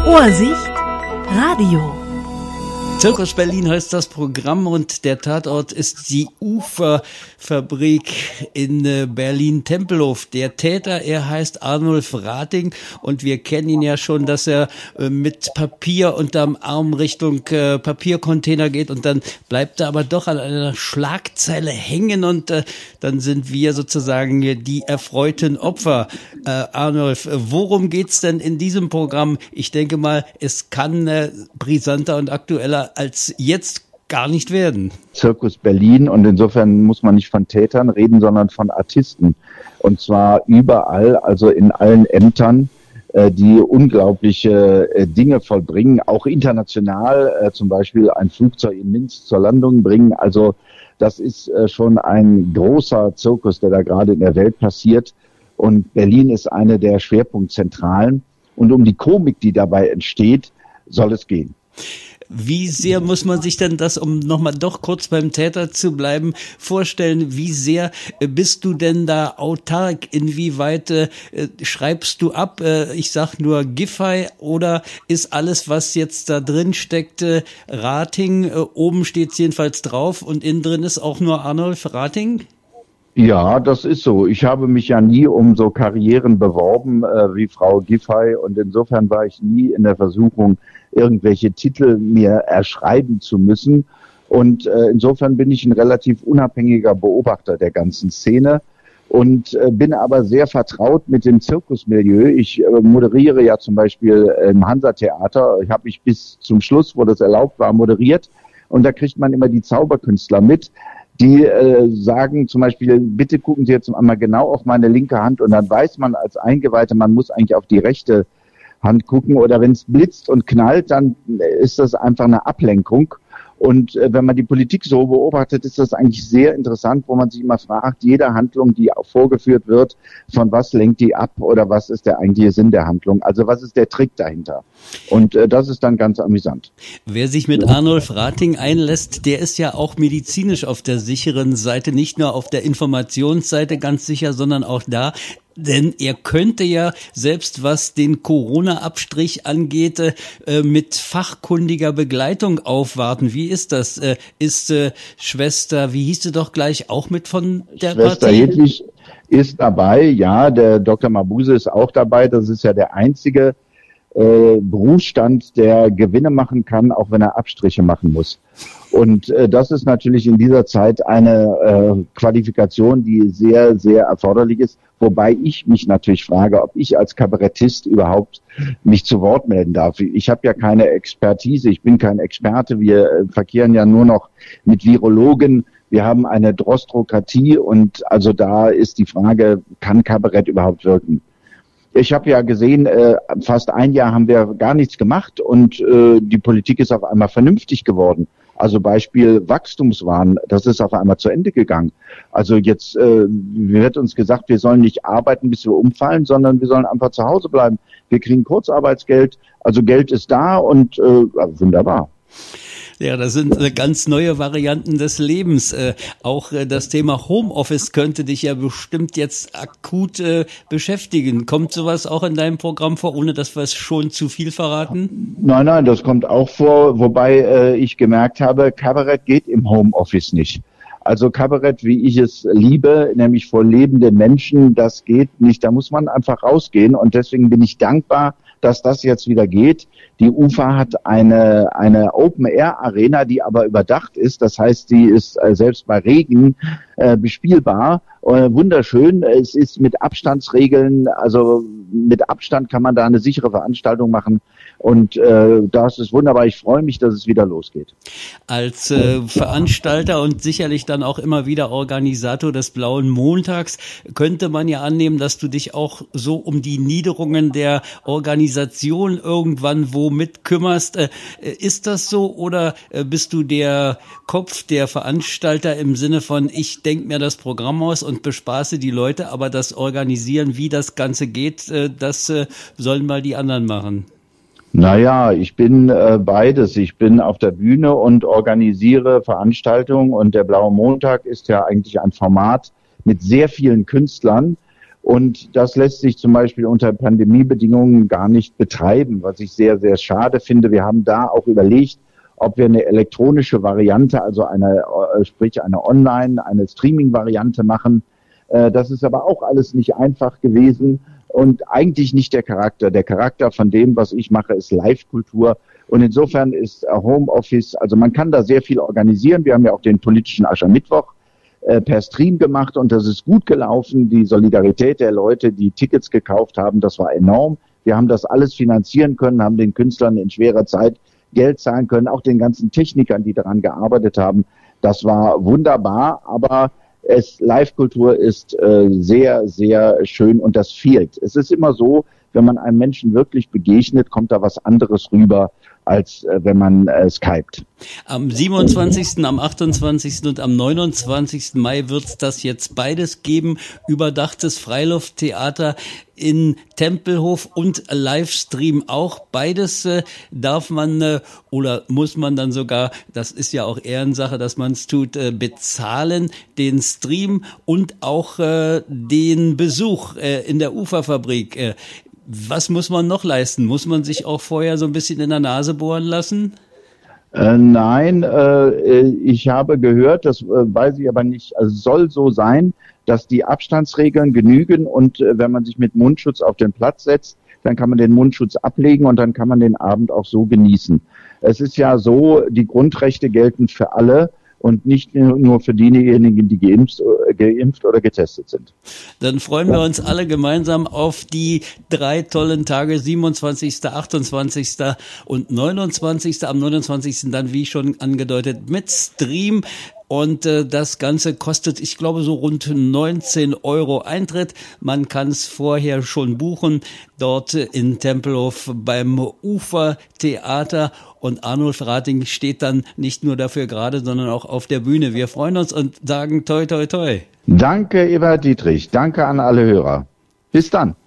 Vorsicht, Radio. Zirkus Berlin heißt das Programm und der Tatort ist die Uferfabrik in Berlin-Tempelhof. Der Täter, er heißt Arnulf Rating und wir kennen ihn ja schon, dass er mit Papier unterm Arm Richtung Papiercontainer geht und dann bleibt er aber doch an einer Schlagzeile hängen und dann sind wir sozusagen die erfreuten Opfer. Arnulf, worum geht's denn in diesem Programm? Ich denke mal, es kann brisanter und aktueller als jetzt gar nicht werden. Zirkus Berlin, und insofern muss man nicht von Tätern reden, sondern von Artisten. Und zwar überall, also in allen Ämtern, die unglaubliche Dinge vollbringen, auch international, zum Beispiel ein Flugzeug in Minsk zur Landung bringen. Also das ist schon ein großer Zirkus, der da gerade in der Welt passiert. Und Berlin ist eine der Schwerpunktzentralen. Und um die Komik, die dabei entsteht, soll es gehen. Wie sehr muss man sich denn das, um nochmal doch kurz beim Täter zu bleiben, vorstellen? Wie sehr bist du denn da autark? Inwieweit schreibst du ab? Ich sag nur Giffey, oder ist alles, was jetzt da drin steckt, Rating? Oben steht's jedenfalls drauf und innen drin ist auch nur Arnulf Rating? Ja, das ist so. Ich habe mich ja nie um so Karrieren beworben wie Frau Giffey, und insofern war ich nie in der Versuchung, irgendwelche Titel mir erschreiben zu müssen. Und insofern bin ich ein relativ unabhängiger Beobachter der ganzen Szene und bin aber sehr vertraut mit dem Zirkusmilieu. Ich moderiere ja zum Beispiel im Hansa-Theater. Ich habe mich bis zum Schluss, wo das erlaubt war, moderiert. Und da kriegt man immer die Zauberkünstler mit, die sagen zum Beispiel, bitte gucken Sie jetzt einmal genau auf meine linke Hand, und dann weiß man als Eingeweihte, man muss eigentlich auf die rechte Hand gucken, oder wenn es blitzt und knallt, dann ist das einfach eine Ablenkung. Und wenn man die Politik so beobachtet, ist das eigentlich sehr interessant, wo man sich immer fragt, jede Handlung, die auch vorgeführt wird, von was lenkt die ab oder was ist der eigentliche Sinn der Handlung? Also was ist der Trick dahinter? Und das ist dann ganz amüsant. Wer sich mit Arnulf Rating einlässt, der ist ja auch medizinisch auf der sicheren Seite, nicht nur auf der Informationsseite ganz sicher, sondern auch da. Denn er könnte ja, selbst was den Corona-Abstrich angeht, mit fachkundiger Begleitung aufwarten. Wie ist das? Ist Schwester, wie hieß sie doch gleich, auch mit von der Schwester Partie? Hedwig ist dabei, ja, der Dr. Mabuse ist auch dabei. Das ist ja der einzige Berufsstand, der Gewinne machen kann, auch wenn er Abstriche machen muss. Und das ist natürlich in dieser Zeit eine Qualifikation, die sehr, sehr erforderlich ist. Wobei ich mich natürlich frage, ob ich als Kabarettist überhaupt mich zu Wort melden darf. Ich habe ja keine Expertise, ich bin kein Experte. Wir verkehren ja nur noch mit Virologen. Wir haben eine Drostrokratie, und also da ist die Frage, kann Kabarett überhaupt wirken? Ich habe ja gesehen, fast ein Jahr haben wir gar nichts gemacht, und die Politik ist auf einmal vernünftig geworden. Also Beispiel Wachstumswahn, das ist auf einmal zu Ende gegangen. Also jetzt wird uns gesagt, wir sollen nicht arbeiten, bis wir umfallen, sondern wir sollen einfach zu Hause bleiben. Wir kriegen Kurzarbeitsgeld, also Geld ist da, und wunderbar. Ja, das sind ganz neue Varianten des Lebens. Auch das Thema Homeoffice könnte dich ja bestimmt jetzt akut beschäftigen. Kommt sowas auch in deinem Programm vor, ohne dass wir es schon zu viel verraten? Nein, das kommt auch vor, wobei ich gemerkt habe, Kabarett geht im Homeoffice nicht. Also Kabarett, wie ich es liebe, nämlich vor lebenden Menschen, das geht nicht. Da muss man einfach rausgehen, und deswegen bin ich dankbar, dass das jetzt wieder geht. Die UFA hat eine Open-Air-Arena, die aber überdacht ist. Das heißt, die ist selbst bei Regen bespielbar. Wunderschön. Es ist mit Abstandsregeln, also mit Abstand kann man da eine sichere Veranstaltung machen. Und das ist wunderbar. Ich freue mich, dass es wieder losgeht. Als Veranstalter und sicherlich dann auch immer wieder Organisator des Blauen Montags könnte man ja annehmen, dass du dich auch so um die Niederungen der Organisation irgendwann wo mitkümmerst. Ist das so, oder bist du der Kopf, der Veranstalter im Sinne von, ich denke mir das Programm aus und bespaße die Leute, aber das Organisieren, wie das Ganze geht, das sollen mal die anderen machen? Naja, ich bin beides. Ich bin auf der Bühne und organisiere Veranstaltungen, und der Blaue Montag ist ja eigentlich ein Format mit sehr vielen Künstlern. Und das lässt sich zum Beispiel unter Pandemiebedingungen gar nicht betreiben, was ich sehr, sehr schade finde. Wir haben da auch überlegt, ob wir eine elektronische Variante, also eine Online, eine Streaming-Variante machen. Das ist aber auch alles nicht einfach gewesen und eigentlich nicht der Charakter. Der Charakter von dem, was ich mache, ist Live-Kultur. Und insofern ist Homeoffice, also man kann da sehr viel organisieren. Wir haben ja auch den politischen Aschermittwoch per Stream gemacht und das ist gut gelaufen. Die Solidarität der Leute, die Tickets gekauft haben, das war enorm. Wir haben das alles finanzieren können, haben den Künstlern in schwerer Zeit Geld zahlen können, auch den ganzen Technikern, die daran gearbeitet haben. Das war wunderbar, aber Live-Kultur ist sehr, sehr schön und das fehlt. Es ist immer so, wenn man einem Menschen wirklich begegnet, kommt da was anderes rüber, als wenn man skypt. Am 27., am 28. und am 29. Mai wird das jetzt beides geben. Überdachtes Freilufttheater in Tempelhof und Livestream auch. Beides darf man oder muss man dann sogar, das ist ja auch Ehrensache, dass man es tut, bezahlen, den Stream und auch den Besuch in der Uferfabrik. Was muss man noch leisten? Muss man sich auch vorher so ein bisschen in der Nase bohren lassen? Nein, ich habe gehört, das weiß ich aber nicht, also es soll so sein, dass die Abstandsregeln genügen und wenn man sich mit Mundschutz auf den Platz setzt, dann kann man den Mundschutz ablegen und dann kann man den Abend auch so genießen. Es ist ja so, die Grundrechte gelten für alle und nicht nur für diejenigen, die geimpft oder getestet sind. Dann freuen wir uns alle gemeinsam auf die 3 tollen Tage, 27., 28. und 29. Am 29. dann, wie schon angedeutet, mit Stream. Und das Ganze kostet, ich glaube, so rund 19 € Eintritt. Man kann es vorher schon buchen, dort in Tempelhof beim Ufertheater. Und Arnulf Rating steht dann nicht nur dafür gerade, sondern auch auf der Bühne. Wir freuen uns und sagen toi, toi, toi. Danke, Eberhard Dietrich. Danke an alle Hörer. Bis dann.